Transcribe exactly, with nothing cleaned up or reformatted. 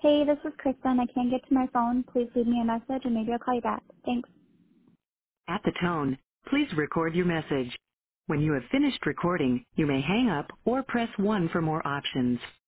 Hey, this is Kristen. I can't get to my phone. Please leave me a message and maybe I'll call you back. Thanks. At the tone, please record your message. When you have finished recording, you may hang up or press one for more options.